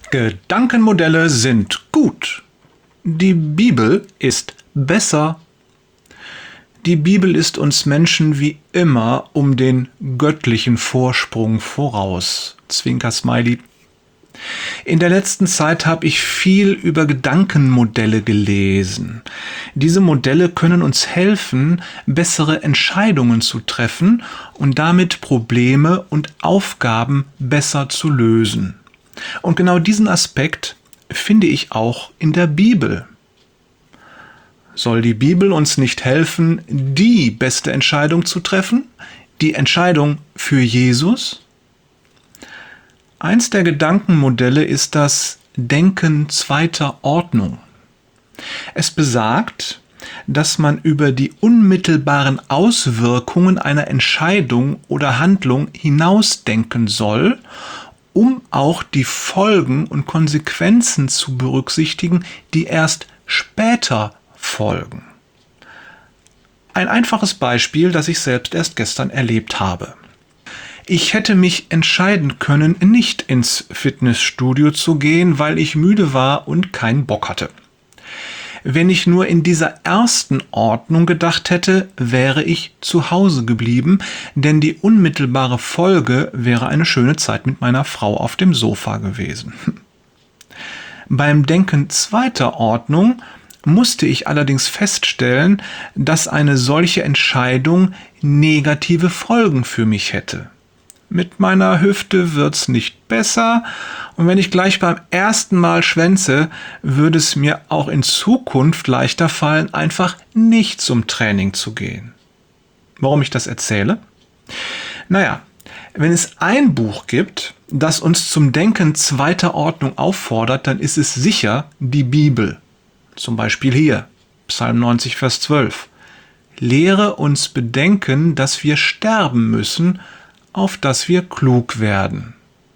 Gedankenmodelle sind gut. Die Bibel ist besser. Die Bibel ist uns Menschen wie immer um den göttlichen Vorsprung voraus. Zwinker-Smiley. In der letzten Zeit habe ich viel über Gedankenmodelle gelesen. Diese Modelle können uns helfen, bessere Entscheidungen zu treffen und damit Probleme und Aufgaben besser zu lösen. Und genau diesen Aspekt finde ich auch in der Bibel. Soll die Bibel uns nicht helfen, die beste Entscheidung zu treffen? Die Entscheidung für Jesus? Eins der Gedankenmodelle ist das Denken zweiter Ordnung. Es besagt, dass man über die unmittelbaren Auswirkungen einer Entscheidung oder Handlung hinausdenken soll, um auch die Folgen und Konsequenzen zu berücksichtigen, die erst später folgen. Ein einfaches Beispiel, das ich selbst erst gestern erlebt habe. Ich hätte mich entscheiden können, nicht ins Fitnessstudio zu gehen, weil ich müde war und keinen Bock hatte. Wenn ich nur in dieser ersten Ordnung gedacht hätte, wäre ich zu Hause geblieben, denn die unmittelbare Folge wäre eine schöne Zeit mit meiner Frau auf dem Sofa gewesen. Beim Denken zweiter Ordnung musste ich allerdings feststellen, dass eine solche Entscheidung negative Folgen für mich hätte. Mit meiner Hüfte wird's nicht besser und wenn ich gleich beim ersten Mal schwänze, würde es mir auch in Zukunft leichter fallen, einfach nicht zum Training zu gehen. Warum ich das erzähle? Naja, wenn es ein Buch gibt, das uns zum Denken zweiter Ordnung auffordert, dann ist es sicher die Bibel. Zum Beispiel hier, Psalm 90, Vers 12. Lehre uns bedenken, dass wir sterben müssen, auf dass wir klug werden.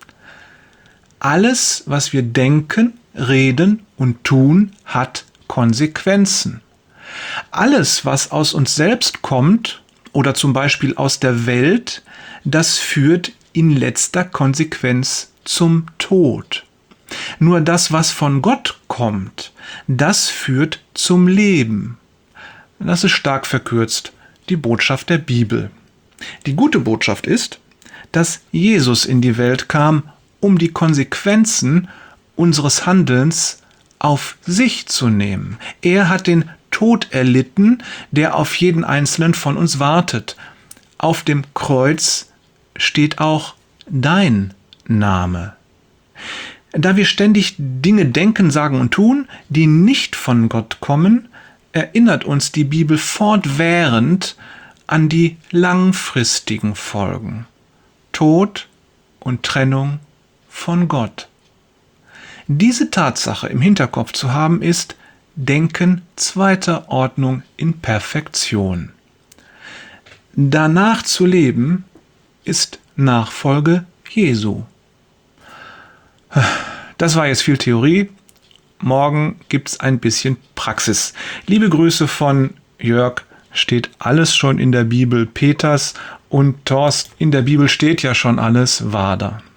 Alles, was wir denken, reden und tun, hat Konsequenzen. Alles, was aus uns selbst kommt oder zum Beispiel aus der Welt, das führt in letzter Konsequenz zum Tod. Nur das, was von Gott kommt, das führt zum Leben. Das ist stark verkürzt die Botschaft der Bibel. Die gute Botschaft ist, dass Jesus in die Welt kam, um die Konsequenzen unseres Handelns auf sich zu nehmen. Er hat den Tod erlitten, der auf jeden Einzelnen von uns wartet. Auf dem Kreuz steht auch dein Name. Da wir ständig Dinge denken, sagen und tun, die nicht von Gott kommen, erinnert uns die Bibel fortwährend an die langfristigen Folgen. Tod und Trennung von Gott. Diese Tatsache im Hinterkopf zu haben, ist Denken zweiter Ordnung in Perfektion. Danach zu leben, ist Nachfolge Jesu. Das war jetzt viel Theorie. Morgen gibt's ein bisschen Praxis. Liebe Grüße von Jörg. Steht alles schon in der Bibel Peters und Thorsten. In der Bibel steht ja schon alles, Wader.